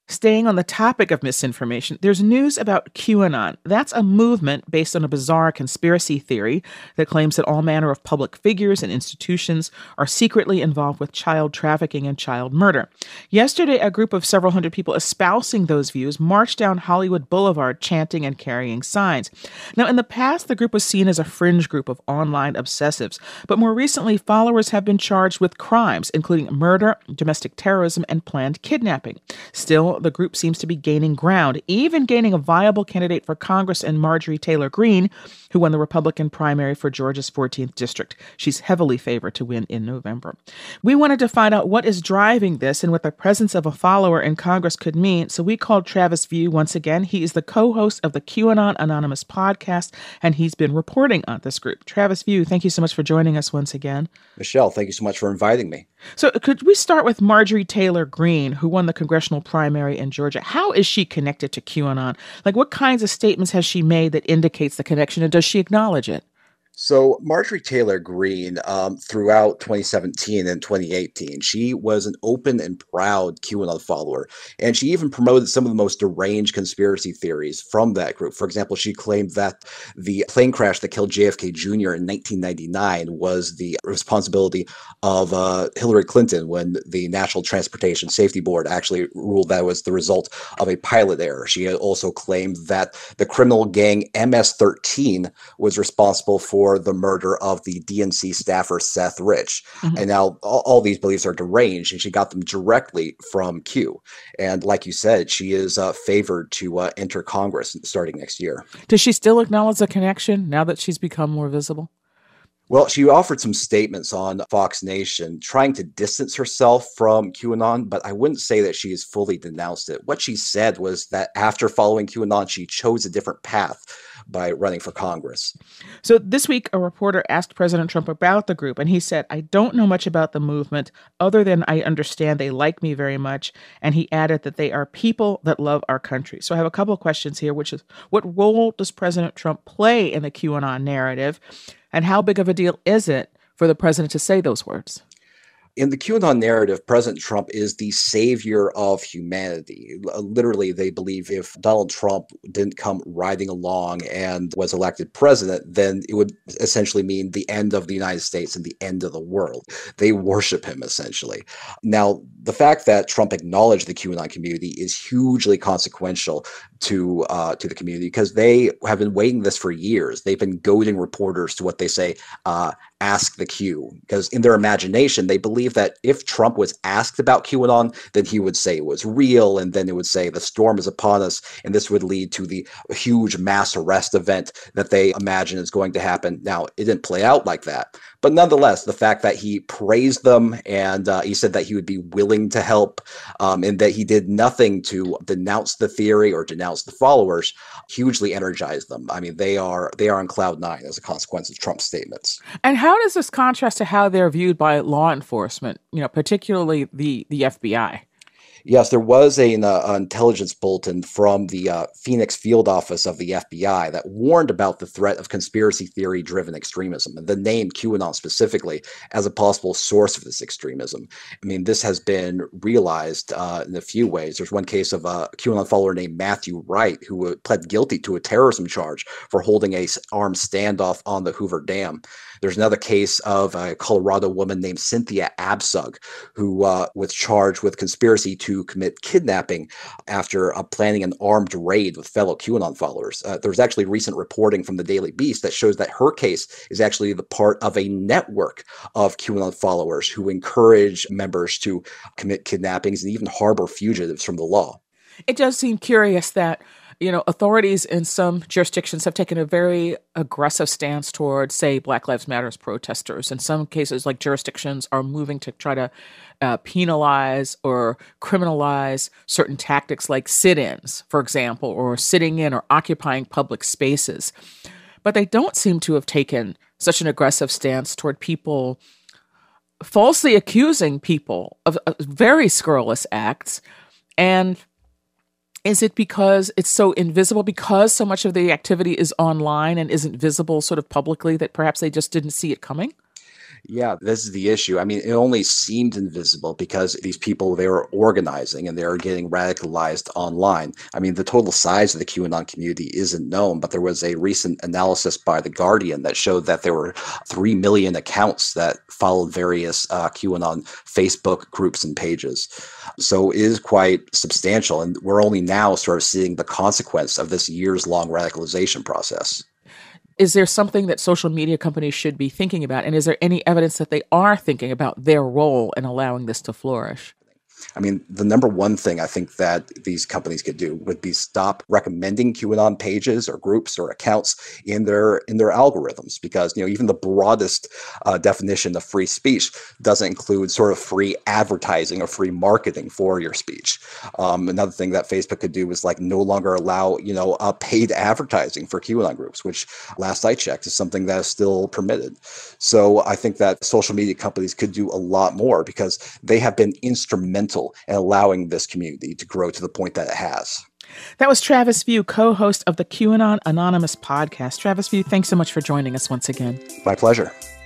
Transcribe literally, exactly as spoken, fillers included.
Staying on the topic of misinformation, there's news about QAnon. That's a movement based on a bizarre conspiracy theory that claims that all manner of public figures and institutions are secretly involved with child trafficking and child murder. Yesterday, a group of several hundred people espousing those views marched down Hollywood Boulevard chanting and carrying signs. Now, in the past, the group was seen as a fringe group of online obsessives, but more recently, followers have been charged with crimes, including murder, domestic terrorism, and planned kidnapping. Still, the group seems to be gaining ground, even gaining a viable candidate for Congress in Marjorie Taylor Greene, who won the Republican primary for Georgia's fourteenth district. She's heavily favored to win in November. We wanted to find out what is driving this and what the presence of a follower in Congress could mean, so we called Travis View once again. He is the co-host of the QAnon Anonymous podcast, and he's been reporting on this group. Travis View, thank you so much for joining us once again. Michelle, thank you so much for inviting me. So could we start with Marjorie Taylor Greene, who won the congressional primary in Georgia? How is she connected to QAnon? Like, what kinds of statements has she made that indicates the connection, and does she acknowledge it? So Marjorie Taylor Greene, um, throughout twenty seventeen and twenty eighteen, she was an open and proud QAnon follower, and she even promoted some of the most deranged conspiracy theories from that group. For example, she claimed that the plane crash that killed J F K Junior in nineteen ninety-nine was the responsibility of uh, Hillary Clinton, when the National Transportation Safety Board actually ruled that was the result of a pilot error. She had also claimed that the criminal gang M S thirteen was responsible for the murder of the D N C staffer Seth Rich. Mm-hmm. And now all, all these beliefs are deranged, and she got them directly from Q. And like you said, she is uh, favored to uh, enter Congress starting next year. Does she still acknowledge the connection now that she's become more visible? Well, she offered some statements on Fox Nation trying to distance herself from QAnon, but I wouldn't say that she has fully denounced it. What she said was that after following QAnon, she chose a different path by running for Congress. So this week, a reporter asked President Trump about the group, and he said, "I don't know much about the movement other than I understand they like me very much." And he added that they are people that love our country. So I have a couple of questions here, which is, what role does President Trump play in the QAnon narrative? And how big of a deal is it for the president to say those words? In the QAnon narrative, President Trump is the savior of humanity. Literally, they believe if Donald Trump didn't come riding along and was elected president, then it would essentially mean the end of the United States and the end of the world. They worship him, essentially. Now, the fact that Trump acknowledged the QAnon community is hugely consequential to uh, to the community, because they have been waiting this for years. They've been goading reporters to what they say, uh, ask the Q, because in their imagination, they believe that if Trump was asked about QAnon, then he would say it was real, and then it would say the storm is upon us, and this would lead to the huge mass arrest event that they imagine is going to happen. Now, it didn't play out like that. But nonetheless, the fact that he praised them, and uh, he said that he would be willing to help, um, and that he did nothing to denounce the theory or denounce the followers, hugely energized them. I mean, they are they are on cloud nine as a consequence of Trump's statements. And how does this contrast to how they're viewed by law enforcement, you know, particularly the, the F B I? Yes, there was a, an uh, intelligence bulletin from the uh, Phoenix field office of the F B I that warned about the threat of conspiracy theory-driven extremism, and the name QAnon specifically as a possible source of this extremism. I mean, this has been realized uh, in a few ways. There's one case of a QAnon follower named Matthew Wright who pled guilty to a terrorism charge for holding a armed standoff on the Hoover Dam. There's another case of a Colorado woman named Cynthia Absug, who uh, was charged with conspiracy to commit kidnapping after uh, planning an armed raid with fellow QAnon followers. Uh, there's actually recent reporting from the Daily Beast that shows that her case is actually the part of a network of QAnon followers who encourage members to commit kidnappings and even harbor fugitives from the law. It does seem curious that, you know, authorities in some jurisdictions have taken a very aggressive stance towards, say, Black Lives Matter protesters. In some cases, like jurisdictions are moving to try to uh, penalize or criminalize certain tactics like sit-ins, for example, or sitting in or occupying public spaces. But they don't seem to have taken such an aggressive stance toward people falsely accusing people of uh, very scurrilous acts. And is it because it's so invisible, because so much of the activity is online and isn't visible sort of publicly, that perhaps they just didn't see it coming? Yeah, this is the issue. I mean, it only seemed invisible because these people, they were organizing and they were getting radicalized online. I mean, the total size of the QAnon community isn't known, but there was a recent analysis by The Guardian that showed that there were three million accounts that followed various uh, QAnon Facebook groups and pages. So it is quite substantial. And we're only now sort of seeing the consequence of this years long radicalization process. Is there something that social media companies should be thinking about? And is there any evidence that they are thinking about their role in allowing this to flourish? I mean, the number one thing I think that these companies could do would be stop recommending QAnon pages or groups or accounts in their in their algorithms, because you know even the broadest uh, definition of free speech doesn't include sort of free advertising or free marketing for your speech. Um, another thing that Facebook could do is like no longer allow you know uh, paid advertising for QAnon groups, which last I checked is something that is still permitted. So I think that social media companies could do a lot more because they have been instrumental and allowing this community to grow to the point that it has. That was Travis View, co-host of the QAnon Anonymous podcast. Travis View, thanks so much for joining us once again. My pleasure.